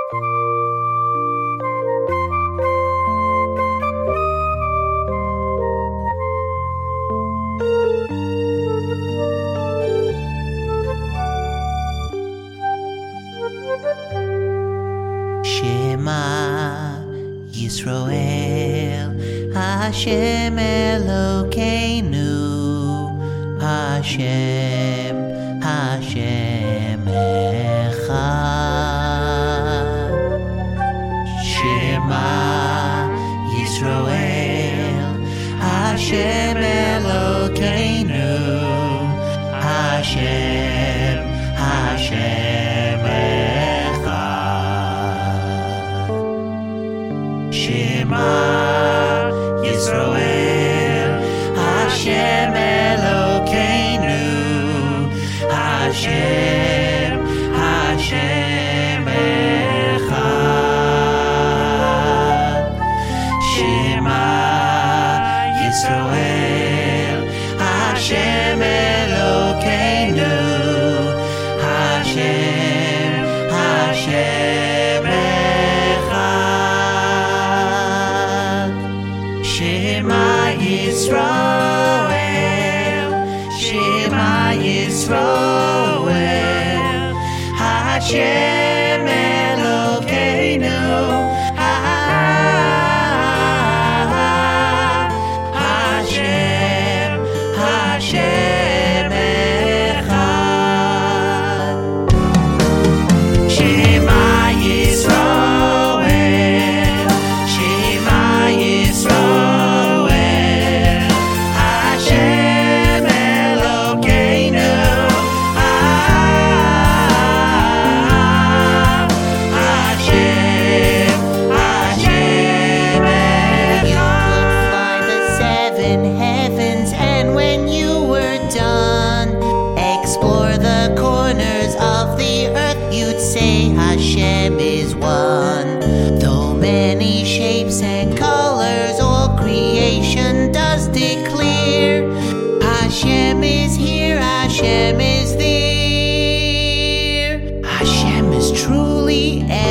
Shema Yisroel, Hashem Elokeinu, Hashem, Hashem Echad. Shema Yisroel, Hashem Elokeinu, Hashem, Hashem Echad. Shema Yisroel, Hashem Elokeinu, Hashem, Hashem Echad. Shema Yisroel, Hashem Elokeinu, Hashem, Hashem Echad. Shema Yisroel, Shema Yisroel, Hashem Elokeinu, Hashem, Hashem Echad. Shema Yisroel, Shema Yisroel, Hashem Elokeinu, Hashem, Hashem Echad. You could fly the seven heavens, and when you were done, explore the corners of the earth, you'd say Hashem is one. Though many shapes and colors all creation does declare, Hashem is here, Hashem is there. Hashem is truly